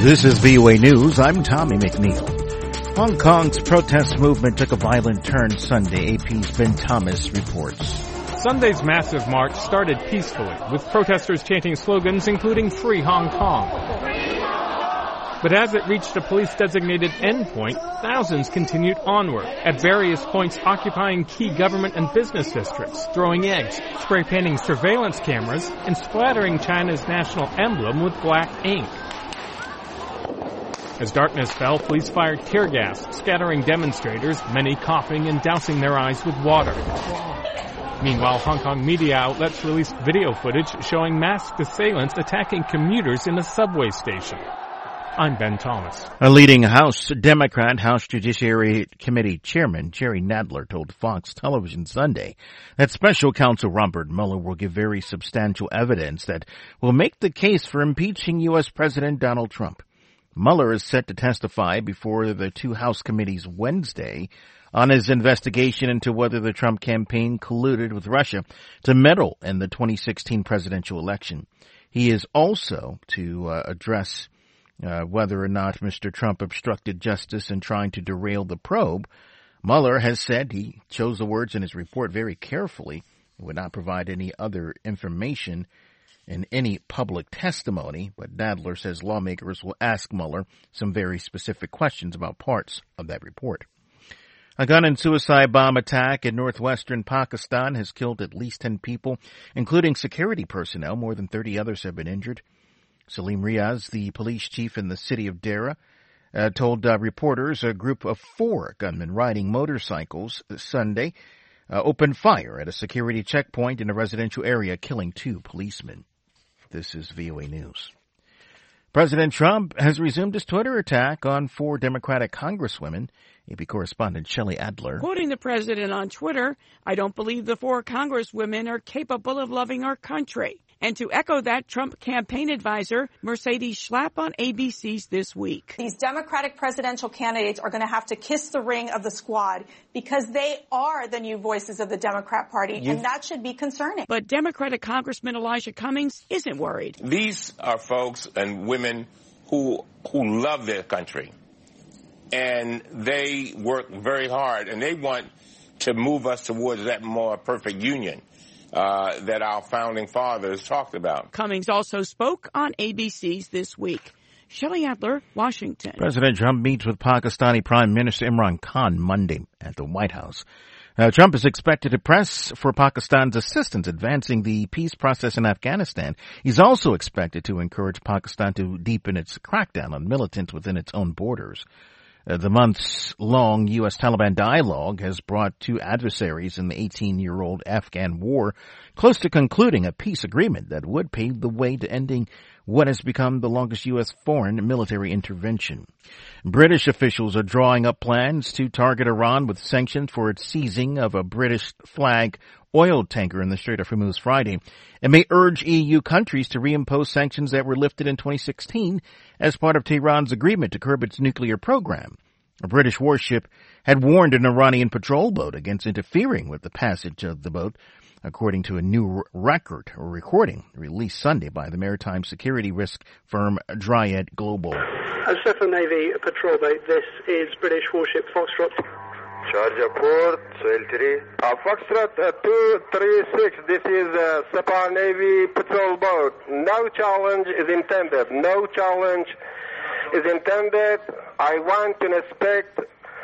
This is VOA News. I'm Tommy McNeil. Hong Kong's protest movement took a violent turn Sunday, AP's Ben Thomas reports. Sunday's massive march started peacefully, with protesters chanting slogans including Free Hong Kong. But as it reached a police-designated endpoint, thousands continued onward, at various points occupying key government and business districts, throwing eggs, spray-painting surveillance cameras, and splattering China's national emblem with black ink. As darkness fell, police fired tear gas, scattering demonstrators, many coughing and dousing their eyes with water. Meanwhile, Hong Kong media outlets released video footage showing masked assailants attacking commuters in a subway station. I'm Ben Thomas. A leading House Democrat, House Judiciary Committee Chairman Jerry Nadler told Fox Television Sunday that Special Counsel Robert Mueller will give very substantial evidence that will make the case for impeaching U.S. President Donald Trump. Mueller is set to testify before the two House committees Wednesday on his investigation into whether the Trump campaign colluded with Russia to meddle in the 2016 presidential election. He is also to address whether or not Mr. Trump obstructed justice in trying to derail the probe. Mueller has said he chose the words in his report very carefully and would not provide any other information in any public testimony, but Nadler says lawmakers will ask Mueller some very specific questions about parts of that report. A gun and suicide bomb attack in northwestern Pakistan has killed at least 10 people, including security personnel. More than 30 others have been injured. Salim Riaz, the police chief in the city of Dera, told reporters a group of 4 gunmen riding motorcycles Sunday opened fire at a security checkpoint in a residential area, killing 2 policemen. This is VOA News. President Trump has resumed his Twitter attack on 4 Democratic congresswomen. AP correspondent Shelley Adler. Quoting the president on Twitter, "I don't believe the 4 congresswomen are capable of loving our country." And to echo that, Trump campaign advisor Mercedes Schlapp on ABC's This Week. These Democratic presidential candidates are going to have to kiss the ring of the squad because they are the new voices of the Democrat Party, and that should be concerning. But Democratic Congressman Elijah Cummings isn't worried. These are folks and women who love their country, and they work very hard, and they want to move us towards that more perfect union that our founding fathers talked about. Cummings also spoke on ABC's This Week. Shelley Adler, Washington. President Trump meets with Pakistani Prime Minister Imran Khan Monday at the White House. Trump is expected to press for Pakistan's assistance advancing the peace process in Afghanistan. He's also expected to encourage Pakistan to deepen its crackdown on militants within its own borders. The months-long U.S. Taliban dialogue has brought 2 adversaries in the 18-year-old Afghan war close to concluding a peace agreement that would pave the way to ending what has become the longest U.S. foreign military intervention. British officials are drawing up plans to target Iran with sanctions for its seizing of a British flag oil tanker in the Strait of Hormuz Friday. It may urge EU countries to reimpose sanctions that were lifted in 2016 as part of Tehran's agreement to curb its nuclear program. A British warship had warned an Iranian patrol boat against interfering with the passage of the boat, according to a new recording released Sunday by the maritime security risk firm Dryad Global. A Sheffield Navy patrol boat, this is British warship Foxtrot. Charger port, Soil 3. Foxtrot 236, this is Separ Navy patrol boat. No challenge is intended. No challenge is intended. I want to inspect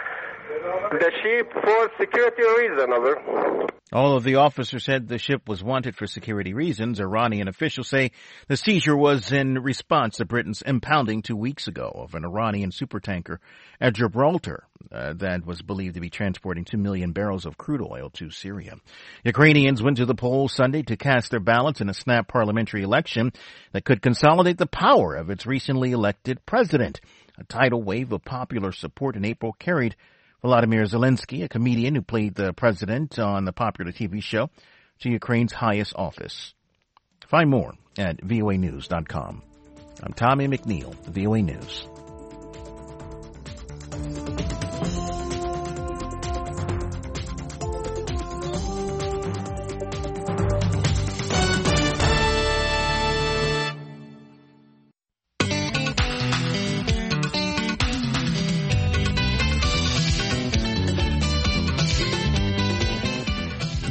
the ship for security reason, over. All of the officers said the ship was wanted for security reasons. Iranian officials say the seizure was in response to Britain's impounding 2 weeks ago of an Iranian supertanker at Gibraltar that was believed to be transporting 2 million barrels of crude oil to Syria. Ukrainians went to the polls Sunday to cast their ballots in a snap parliamentary election that could consolidate the power of its recently elected president. A tidal wave of popular support in April carried Volodymyr Zelensky, a comedian who played the president on the popular TV show, to Ukraine's highest office. Find more at voanews.com. I'm Tommy McNeil, VOA News.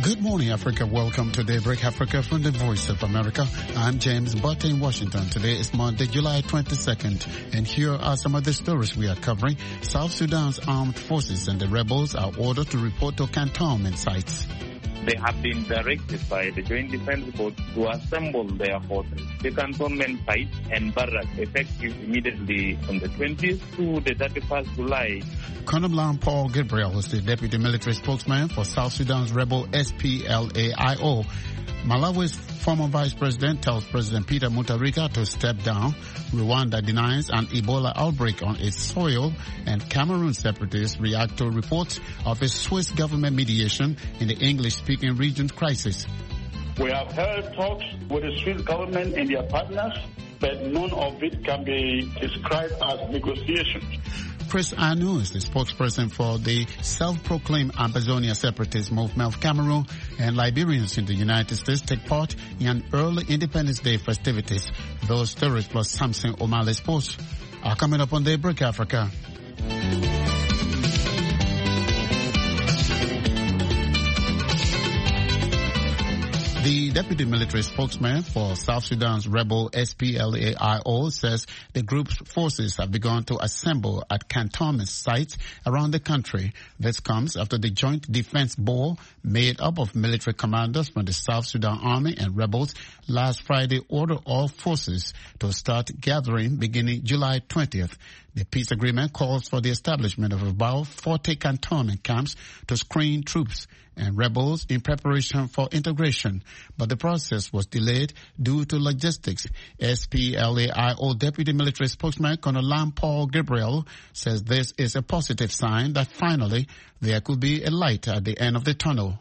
Good morning, Africa. Welcome to Daybreak Africa from the Voice of America. I'm James Butt in Washington. Today is Monday, July 22nd, and here are some of the stories we are covering. South Sudan's armed forces and the rebels are ordered to report to cantonment sites. They have been directed by the Joint Defense Board to assemble their forces. The cantonment site and barracks effective immediately from the 20th to the 31st July. Colonel Lam Paul Gabriel is the deputy military spokesman for South Sudan's rebel SPLA-IO. Malawi's former vice president tells President Peter Mutharika to step down. Rwanda denies an Ebola outbreak on its soil, and Cameroon separatists react to reports of a Swiss government mediation in the English-speaking region's crisis. We have held talks with the Swiss government and their partners, but none of it can be described as negotiations. Chris Anu is the spokesperson for the self-proclaimed Ambazonia separatist movement of Cameroon, and Liberians in the United States take part in an early Independence Day festivities. Those stories plus Samson O'Malley's post are coming up on Daybreak Africa. The deputy military spokesman for South Sudan's rebel SPLA-IO says the group's forces have begun to assemble at cantonment sites around the country. This comes after the Joint Defense Board, made up of military commanders from the South Sudan Army and rebels, last Friday ordered all forces to start gathering beginning July 20th. The peace agreement calls for the establishment of about 40 cantonment camps to screen troops and rebels in preparation for integration, but the process was delayed due to logistics. SPLA-IO Deputy Military Spokesman Colonel Lam Paul Gabriel says this is a positive sign that finally there could be a light at the end of the tunnel.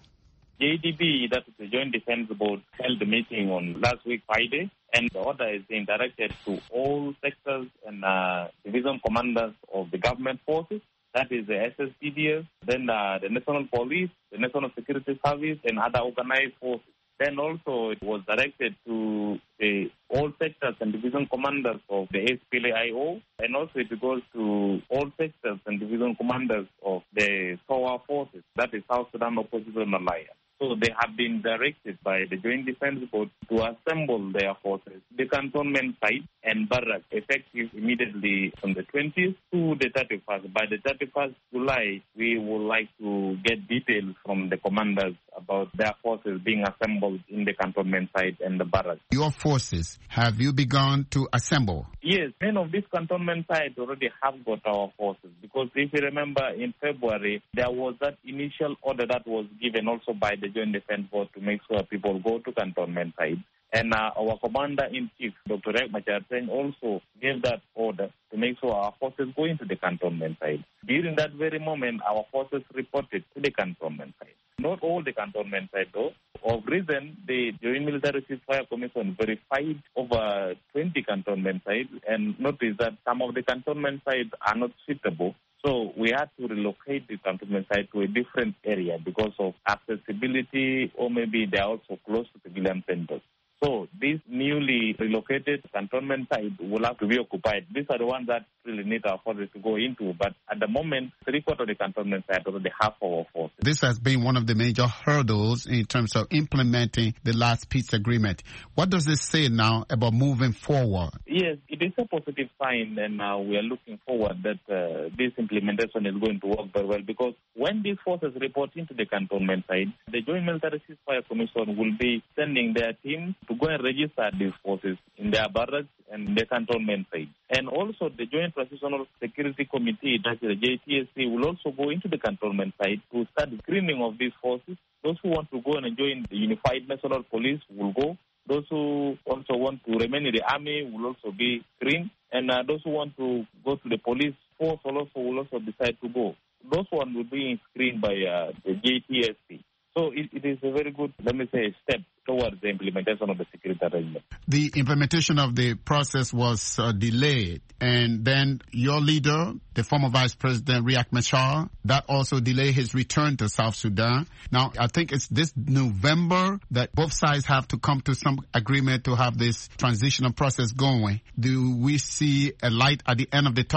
JDB, that is the Joint Defense Board, held a meeting on last week Friday, and the order is being directed to all sectors and division commanders of the government forces. That is the SSPDF, then the National Police, the National Security Service, and other organized forces. Then also it was directed to all sectors and division commanders of the SPLA-IO, and also it goes to all sectors and division commanders of the SOA forces, that is South Sudan Opposition Alliance. So they have been directed by the Joint Defense Board to assemble their forces, the cantonment site and barracks effective immediately from the 20th to the 31st. By the 31st July, we would like to get details from the commanders about their forces being assembled in the cantonment site and the barracks. Your forces, have you begun to assemble? Yes, many of these cantonment sites already have got our forces, because if you remember in February, there was that initial order that was given also by the Joint Defense Board to make sure people go to cantonment sites. And our Commander-in-Chief, Dr. Riek Machar, also gave that order to make sure our forces go into the cantonment site. During that very moment, our forces reported to the cantonment site. Not all the cantonment sites, though. Of reason, the Joint Military Ceasefire Commission verified over 20 cantonment sites and noticed that some of the cantonment sites are not suitable. So we had to relocate the cantonment site to a different area because of accessibility, or maybe they are also close to civilian centers. So these newly relocated cantonment sites will have to be occupied. These are the ones that really need our forces to go into. But at the moment, 3/4 of the cantonment sites already have our forces. This has been one of the major hurdles in terms of implementing the last peace agreement. What does this say now about moving forward? Yes, it is a positive sign, and we are looking forward that this implementation is going to work very well, because when these forces report into the cantonment site, the Joint Military Ceasefire Commission will be sending their teams to go and register these forces in their barracks and the cantonment site. And also the Joint Transitional Security Committee, that's the JTSC, will also go into the cantonment site to start screening of these forces. Those who want to go and join the Unified National Police will go. Those who also want to remain in the army will also be screened. And those who want to go to the police force will also decide to go. Those ones will be screened by the JTSC. So it is a very good, step towards the implementation of the security arrangement. The implementation of the process was delayed, and then your leader, the former Vice President Riek Machar, that also delayed his return to South Sudan. Now, I think it's this November that both sides have to come to some agreement to have this transitional process going. Do we see a light at the end of the tunnel?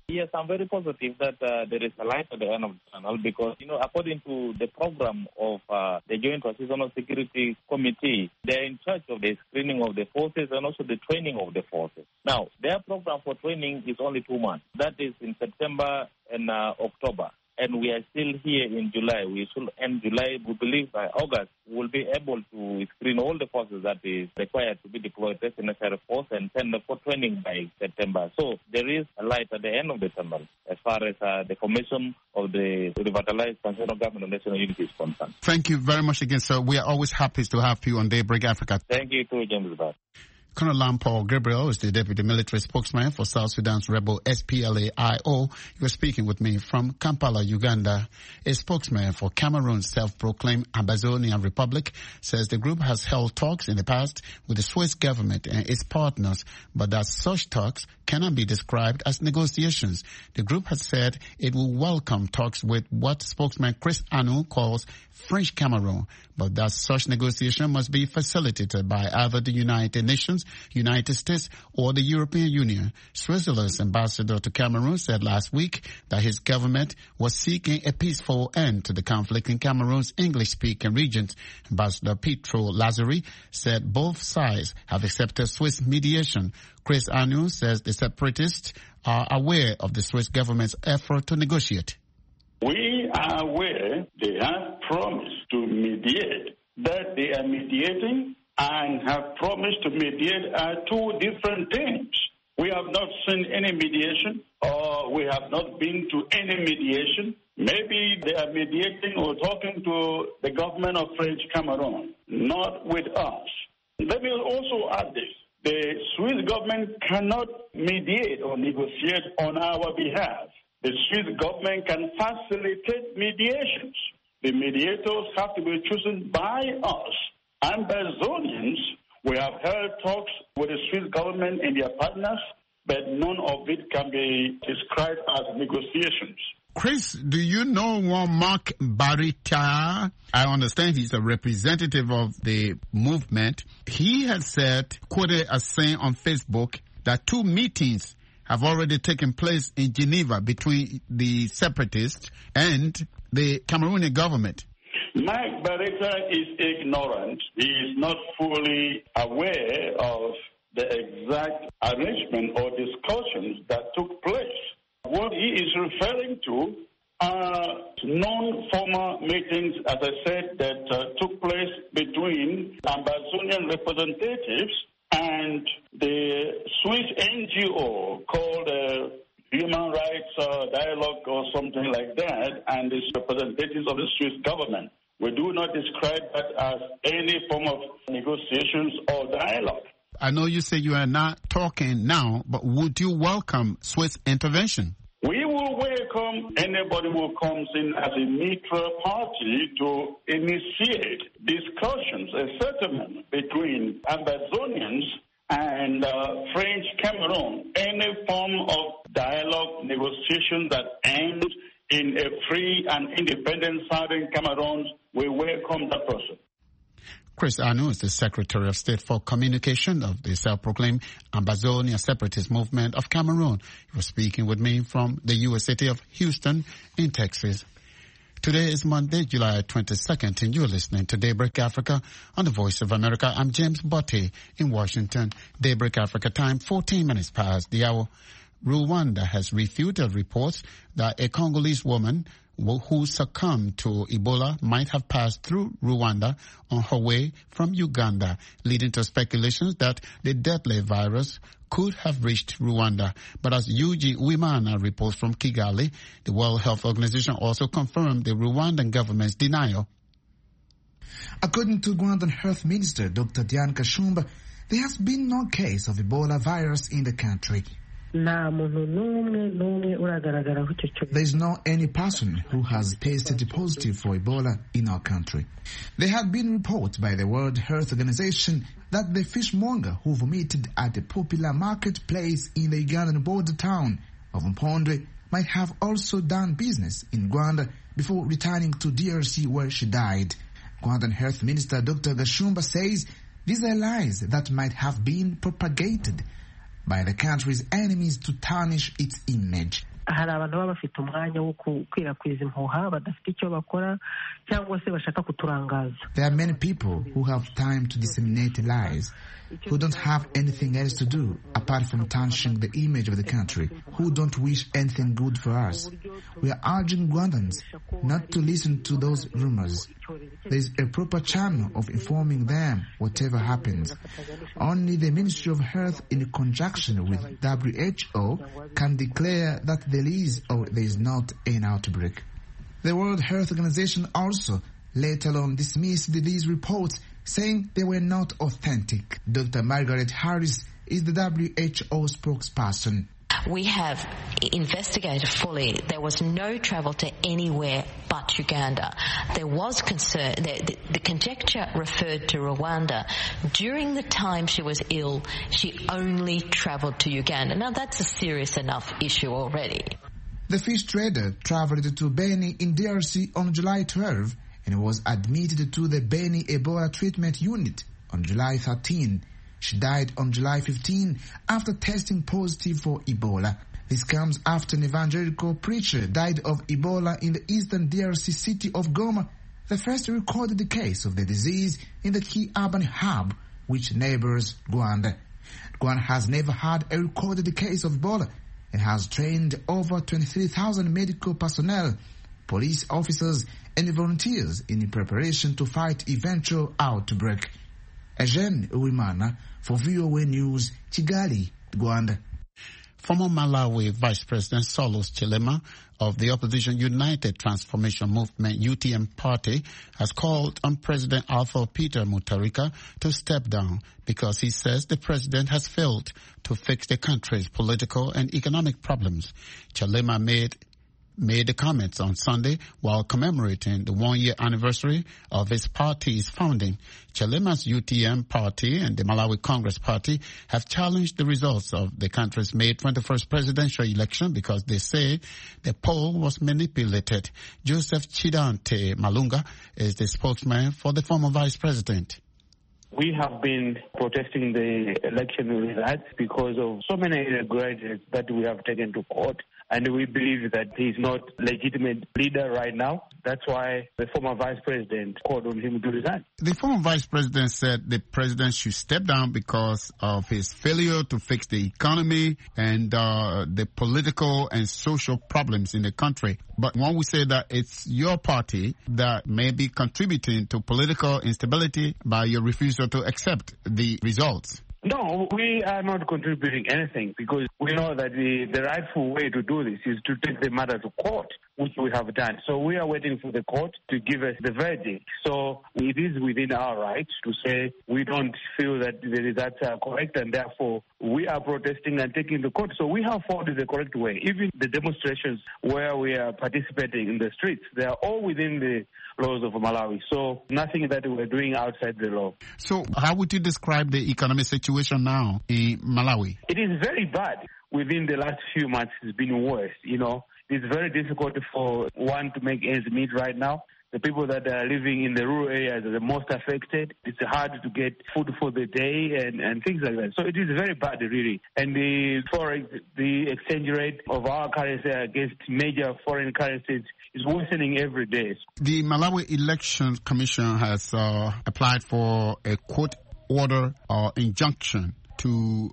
Yes, I'm very positive that there is a light at the end of the tunnel because, according to the program of the Joint Transitional Security Committee, they're in charge of the screening of the forces and also the training of the forces. Now, their program for training is only 2 months. That is in September and October. And we are still here in July. We should end July. We believe by August we'll be able to screen all the forces that is required to be deployed as a necessary force and send them for training by September. So there is a light at the end of the tunnel as far as the formation of the revitalized transitional government of national unity is concerned. Thank you very much again, sir. We are always happy to have you on Daybreak Africa. Thank you too, James Bart. Colonel Lampol Gabriel is the deputy military spokesman for South Sudan's rebel SPLA-IO. You were speaking with me from Kampala, Uganda. A spokesman for Cameroon's self-proclaimed Ambazonian Republic says the group has held talks in the past with the Swiss government and its partners, but that such talks cannot be described as negotiations. The group has said it will welcome talks with what spokesman Chris Anu calls French Cameroon, but that such negotiation must be facilitated by either the United Nations, United States, or the European Union. Switzerland's ambassador to Cameroon said last week that his government was seeking a peaceful end to the conflict in Cameroon's English-speaking regions. Ambassador Pietro Lazzari said both sides have accepted Swiss mediation. Chris Anu says the separatists are aware of the Swiss government's effort to negotiate. We are aware they have promised to mediate, that they are mediating and have promised to mediate are two different things. We have not seen any mediation or we have not been to any mediation. Maybe they are mediating or talking to the government of French Cameroon, not with us. Let me also add this. The Swiss government cannot mediate or negotiate on our behalf. The Swiss government can facilitate mediations. The mediators have to be chosen by us. Ambazonians, we have held talks with the Swiss government and their partners, but none of it can be described as negotiations. Chris, do you know one Mark Barita? I understand he's a representative of the movement. He had said, quoted as saying on Facebook, that 2 meetings have already taken place in Geneva between the separatists and the Cameroonian government. Mike Barita is ignorant. He is not fully aware of the exact arrangement or discussions that took place. What he is referring to are non-formal meetings, as I said, that took place between Ambazonian representatives and the Swiss NGO called Human Rights Dialogue or something like that, and the representatives of the Swiss government. We do not describe that as any form of negotiations or dialogue. I know you say you are not talking now, but would you welcome Swiss intervention? We will welcome anybody who comes in as a neutral party to initiate discussions, a settlement between Ambazonians and French Cameroon. Any form of dialogue, negotiation that ends in a free and independent Southern Cameroon, we welcome that person. Chris Anu is the Secretary of State for Communication of the self-proclaimed Ambazonia Separatist Movement of Cameroon. He was speaking with me from the U.S. city of Houston in Texas. Today is Monday, July 22nd, and you're listening to Daybreak Africa on the Voice of America. I'm James Botte in Washington. Daybreak Africa time, 14 minutes past the hour. Rwanda has refuted reports that a Congolese woman who succumbed to Ebola might have passed through Rwanda on her way from Uganda, leading to speculations that the deadly virus could have reached Rwanda. But as Eugene Uwimana reports from Kigali, the World Health Organization also confirmed the Rwandan government's denial. According to Rwandan Health Minister Dr. Diane Kashumba, there has been no case of Ebola virus in the country. There is not any person who has tested positive for Ebola in our country. There had been reports by the World Health Organization that the fishmonger who vomited at a popular marketplace in the Ugandan border town of Mpondwe might have also done business in Rwanda before returning to DRC where she died. Rwandan Health Minister Dr. Gashumba says these are lies that might have been propagated by the country's enemies to tarnish its image. hari abantu baba bafite umwanya wo gukwirakwiza impuha badafite icyo bakora cyangwa se bashaka kuturangaza. There are many people who have time to disseminate lies, who don't have anything else to do apart from tarnishing the image of the country, who don't wish anything good for us. We are urging Rwandans not to listen to those rumors. There is a proper channel of informing them whatever happens. Only the Ministry of Health in conjunction with WHO can declare that there is or there is not an outbreak. The World Health Organization also later on dismissed these reports, saying they were not authentic. Dr. Margaret Harris is the WHO spokesperson. We have investigated fully. There was no travel to anywhere but Uganda. There was concern. The conjecture referred to Rwanda. During the time she was ill, she only travelled to Uganda. Now, that's a serious enough issue already. The fish trader travelled to Beni in DRC on July 12 and was admitted to the Beni Ebola treatment unit on July 13. She died on July 15 after testing positive for Ebola. This comes after an evangelical preacher died of Ebola in the eastern DRC city of Goma, the first recorded case of the disease in the key urban hub which neighbors Rwanda. Rwanda has never had a recorded case of Ebola and has trained over 23,000 medical personnel, police officers and volunteers in preparation to fight eventual outbreak. Eugene Uwimana for VOA News, Kigali, Rwanda. Former Malawi Vice President Saulos Chilema of the opposition United Transformation Movement UTM party has called on President Alpha Peter Mutharika to step down because he says the president has failed to fix the country's political and economic problems. Chilema made the comments on Sunday while commemorating the one-year anniversary of his party's founding. Chilema's UTM party and the Malawi Congress Party have challenged the results of the country's May 21st presidential election because they say the poll was manipulated. Joseph Chidante Malunga is the spokesman for the former vice president. We have been protesting the election results because of so many irregularities that we have taken to court. And we believe that he's not a legitimate leader right now. That's why the former vice president called on him to resign. The former vice president said the president should step down because of his failure to fix the economy and the political and social problems in the country. But when we say that it's your party that may be contributing to political instability by your refusal to accept the results. No, we are not contributing anything because we know that the rightful way to do this is to take the matter to court, which we have done. So we are waiting for the court to give us the verdict. So it is within our rights to say we don't feel that the results are correct and therefore we are protesting and taking the court. So we have followed the correct way. Even the demonstrations where we are participating in the streets, they are all within the laws of Malawi. So nothing that we're doing outside the law. So how would you describe the economic situation now in Malawi? It is very bad. Within the last few months, it's been worse. You know, it's very difficult for one to make ends meet right now. The people that are living in the rural areas are the most affected. It's hard to get food for the day and things like that. So it is very bad, really. And the forex, the exchange rate of our currency against major foreign currencies is worsening every day. The Malawi Election Commission has applied for a court order or injunction to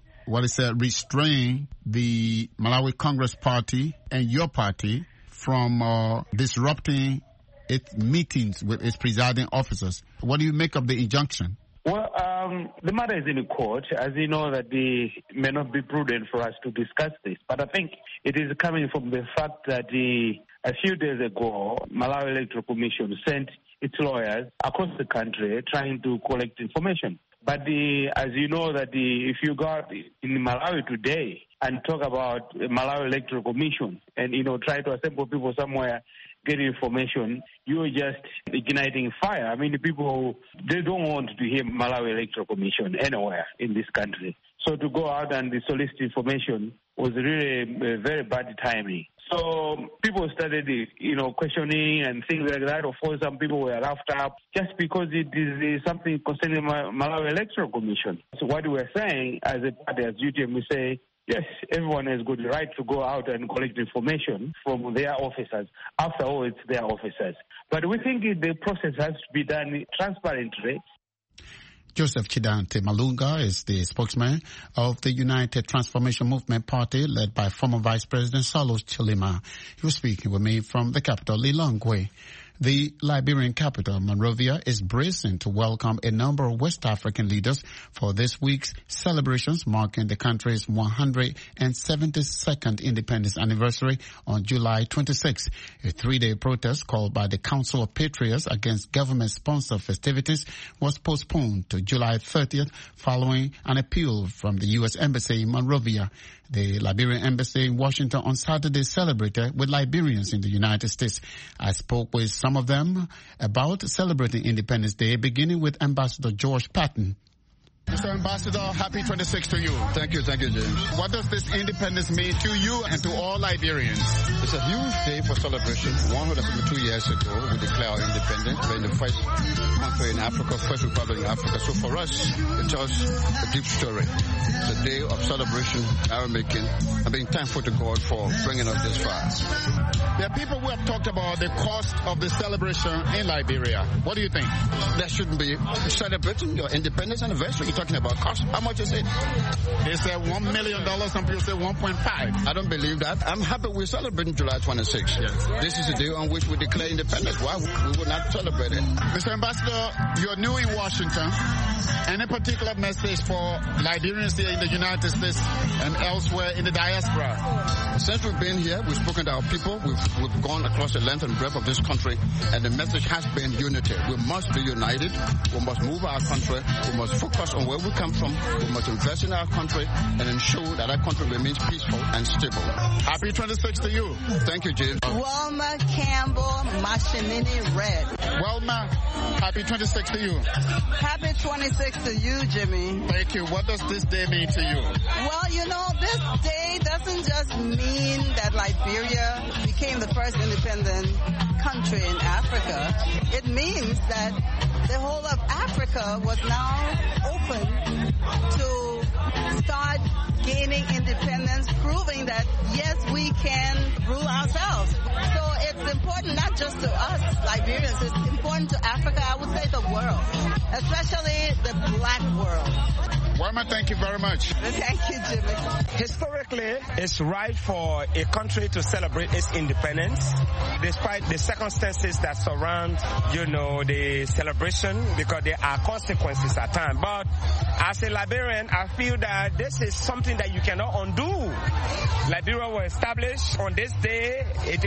restrain the Malawi Congress Party and your party from disrupting its meetings with its presiding officers. What do you make of the injunction? Well, the matter is in the court. As you know, that it may not be prudent for us to discuss this. But I think it is coming from the fact that a few days ago, Malawi Electoral Commission sent its lawyers across the country trying to collect information. But as you know, that if you go out in Malawi today and talk about Malawi Electoral Commission and, try to assemble people somewhere, get information, you're just igniting fire. I mean, the people, they don't want to hear Malawi Electoral Commission anywhere in this country. So to go out and solicit information was really very bad timing. So people started, questioning and things like that. Of course, some people were laughed up just because it is something concerning Malawi Electoral Commission. So what we're saying as a party, as UTM, we say Yes, everyone has got the right to go out and collect information from their officers. After all, it's their officers. But we think the process has to be done transparently. Joseph Chidante Malunga is the spokesman of the United Transformation Movement Party led by former Vice President Salus Chilima. He was speaking with me from the capital, Lilongwe. The Liberian capital, Monrovia, is bracing to welcome a number of West African leaders for this week's celebrations marking the country's 172nd independence anniversary on July 26. A three-day protest called by the Council of Patriots against government-sponsored festivities was postponed to July 30th following an appeal from the U.S. Embassy in Monrovia. The Liberian Embassy in Washington on Saturday celebrated with Liberians in the United States. I spoke with some of them about celebrating Independence Day, beginning with Ambassador George Patton. Mr. Ambassador, happy 26th to you. Thank you, James. What does this independence mean to you and to all Liberians? It's a huge day for celebration. 172 years ago, we declared our independence. We're in the first country in Africa, first republic in Africa. So for us, it tells a deep story. It's a day of celebration, our making, and being thankful to God for bringing us this far. There are people who have talked about the cost of the celebration in Liberia. What do you think? There shouldn't be celebrating your independence anniversary. Talking about cost. How much is it? They say $1 million. Some people say 1.5. I don't believe that. I'm happy we're celebrating July 26th. Yes. This is the day on which we declare independence. Why we would not celebrate it? Mr. Ambassador, you're new in Washington. Any particular message for Liberians here in the United States and elsewhere in the diaspora? Since we've been here, we've spoken to our people. We've gone across the length and breadth of this country, and the message has been unity. We must be united. We must move our country. We must focus on where we come from. We must invest in our country and ensure that our country remains peaceful and stable. Happy 26th to you. Thank you, James. Wilma Campbell Mashinini Red. Wilma, happy 26th to you. Happy 26th to you, Jimmy. Thank you. What does this day mean to you? Well, you know, this day doesn't just mean that Liberia became the first independent country in Africa. It means that the whole of Africa was now open to start gaining independence, proving that, yes, we can rule ourselves. So it's important not just to us, Liberians, it's important to Africa, I would say the world, especially the black world. Wilma, thank you very much. Thank you, Jimmy. Historically, it's right for a country to celebrate its independence, despite the circumstances that surround, the celebration, because there are consequences at times. But as a Liberian, I feel that this is something that you cannot undo. Liberia was established on this day,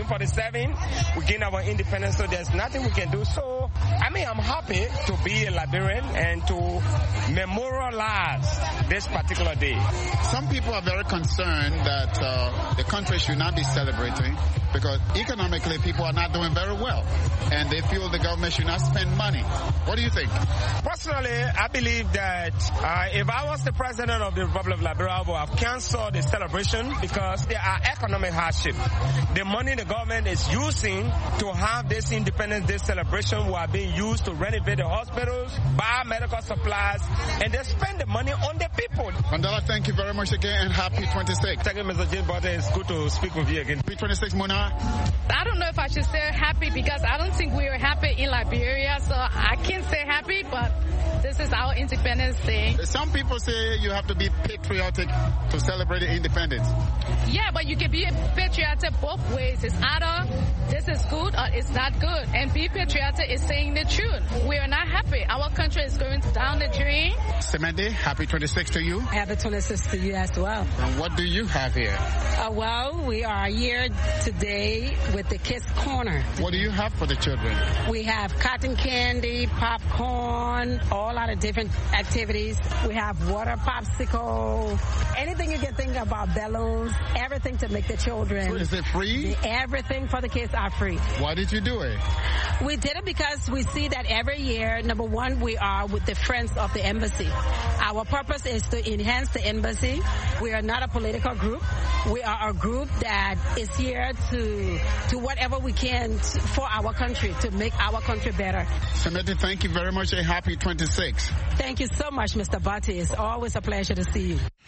1847. We gained our independence, so there's nothing we can do. So, I'm happy to be a Liberian and to memorialize this particular day. Some people are very concerned that the country should not be celebrating because economically people are not doing very well and they feel the government should not spend money. What do you think? Personally, I believe that if I was the president of the Republic of Liberia, I would have canceled the celebration because there are economic hardship. The money the government is using to have this Independence Day celebration will have been used to renovate the hospitals, buy medical supplies, and they spend the money on the people. Mandela, thank you very much again and happy 26th. Thank you, Mr. James Butler. It's good to speak with you again. Happy 26th, Mona. I don't know if I should say happy because I don't think we are happy in Liberia, so I can't say happy, but this is our Independence Day. Some people say you have to be patriotic to celebrate independence. Yeah, but you can be patriotic both ways. It's either this is good or it's not good. And be patriotic is saying the truth. We are not happy. Our country is going down the drain. Semende, happy 26th to you. Happy 26th to you as well. And what do you have here? Well, we are here today with the Kids Corner. What do you have for the children? We have cotton candy, popcorn, all lot of different activities. We have water popsicle, anything you can think about, balloons, everything to make the children. So is it free? Everything for the kids are free. Why did you do it? We did it because we see that every year, number one, we are with the Friends of the Embassy. Our purpose is to enhance the embassy. We are not a political group. We are a group that is here to whatever we can for our country, to make our country better. Samantha, thank you very much. A happy 26th. Thank you so much, Mr. Butty. It's always a pleasure to see you.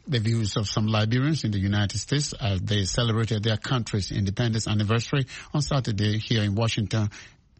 the views of some Liberians in the United States as they celebrated their country's independence anniversary on Saturday here in Washington.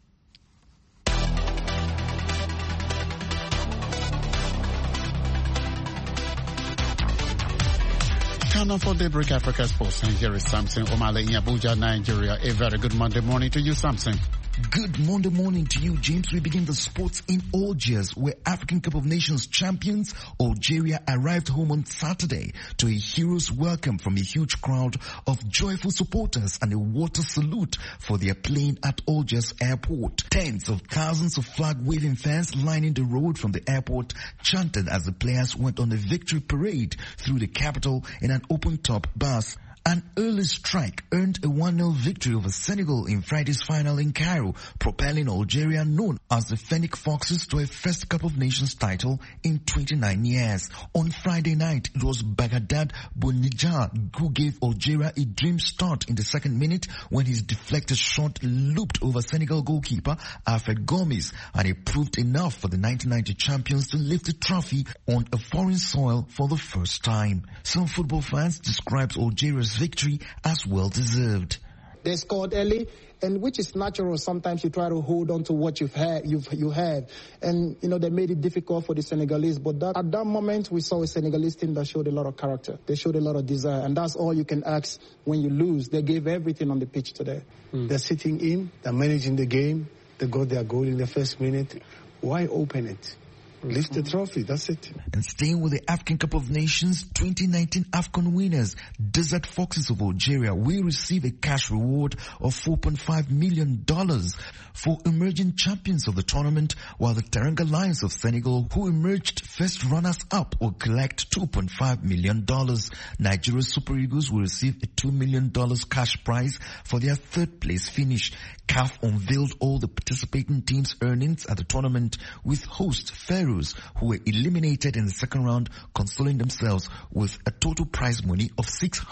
Time for Daybreak Africa Sports, and here is Samson Omale in Abuja, Nigeria. A very good Monday morning to you, Samson. Good Monday morning to you, James. We begin the sports in Algiers, where African Cup of Nations champions Algeria arrived home on Saturday to a hero's welcome from a huge crowd of joyful supporters and a water salute for their plane at Algiers airport. Tens of thousands of flag-waving fans lining the road from the airport chanted as the players went on a victory parade through the capital in an open-top bus. An early strike earned a 1-0 victory over Senegal in Friday's final in Cairo, propelling Algeria, known as the Fennec Foxes, to a first Cup of Nations title in 29 years. On Friday night, it was Baghdad Bounidjah who gave Algeria a dream start in the second minute when his deflected shot looped over Senegal goalkeeper Alfred Gomis, and it proved enough for the 1990 champions to lift the trophy on a foreign soil for the first time. Some football fans described Algeria's victory as well deserved. They scored early, and which is natural. Sometimes you try to hold on to what you have, and they made it difficult for the Senegalese. But at that moment, we saw a Senegalese team that showed a lot of character. They showed a lot of desire, and that's all you can ask when you lose. They gave everything on the pitch today. They're sitting in, they're managing the game. They got their goal in the first minute. Why open it? Lift the trophy, that's it. And staying with the African Cup of Nations, 2019 AFCON winners, Desert Foxes of Algeria, will receive a cash reward of $4.5 million for emerging champions of the tournament, while the Teranga Lions of Senegal, who emerged first runners-up, will collect $2.5 million. Nigeria's Super Eagles will receive a $2 million cash prize for their third-place finish. CAF unveiled all the participating teams' earnings at the tournament, with host Pharaohs, who were eliminated in the second round, consoling themselves with a total prize money of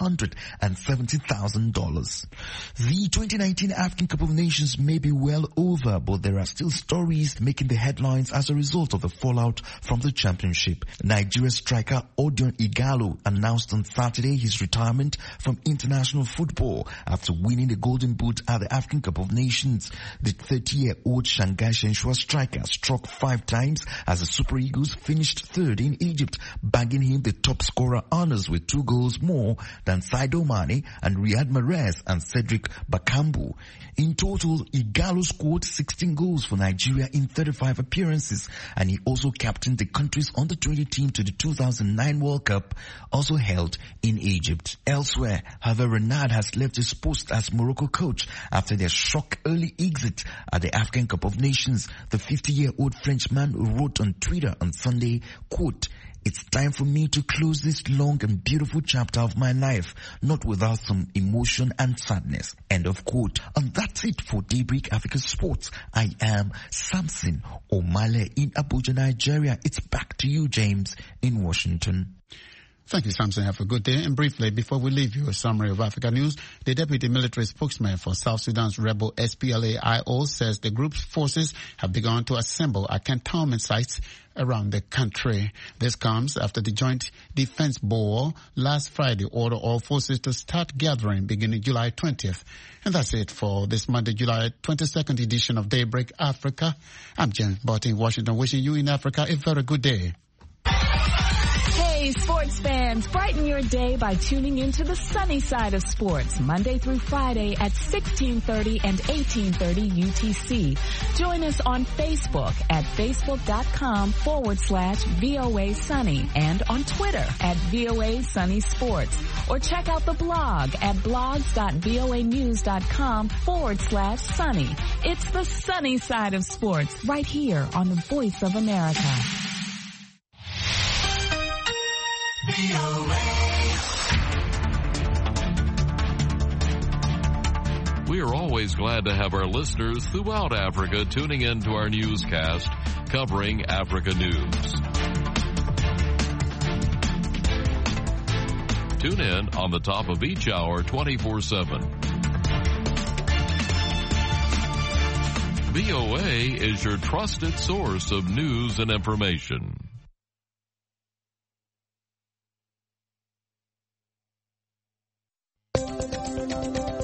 $670,000. The 2019 African Cup of Nations may be well over, but there are still stories making the headlines as a result of the fallout from the championship. Nigeria striker Odion Ighalo announced on Saturday his retirement from international football after winning the Golden Boot at the African Cup of Nations. The 30-year-old Shanghai Shenhua striker struck 5 times as the Super Eagles finished third in Egypt, bagging him the top scorer honors with 2 goals more than Sadio Mane and Riyad Mahrez and Cedric Bakambu. In total, Ighalo scored 16 goals for Nigeria in 35 appearances, and he also captained the country's under-20 team to the 2009 World Cup, also held in Egypt. Elsewhere, Hervé Renard has left his post as Morocco coach after their shock early exit at the African Cup of Nations. The 50-year-old Frenchman wrote on Twitter on Sunday, quote, "It's time for me to close this long and beautiful chapter of my life, not without some emotion and sadness." End of quote. And that's it for Daybreak Africa Sports. I am Samson Omale in Abuja, Nigeria. It's back to you, James, in Washington. Thank you, Samson. Have a good day. And briefly, before we leave you, a summary of Africa news. The deputy military spokesman for South Sudan's rebel SPLA-IO says the group's forces have begun to assemble at cantonment sites around the country. This comes after the Joint Defense Board last Friday ordered all forces to start gathering beginning July 20th. And that's it for this Monday, July 22nd edition of Daybreak Africa. I'm James Barton in Washington, wishing you in Africa a very good day. Hey, sports fans, brighten your day by tuning into the sunny side of sports, Monday through Friday at 16:30 and 18:30 UTC. Join us on Facebook at facebook.com/VOA Sunny and on Twitter at VOA Sunny Sports. Or check out the blog at blogs.voanews.com/sunny. It's the sunny side of sports right here on the Voice of America. We are always glad to have our listeners throughout Africa tuning in to our newscast covering Africa news. Tune in on the top of each hour 24/7. VOA is your trusted source of news and information. Africa.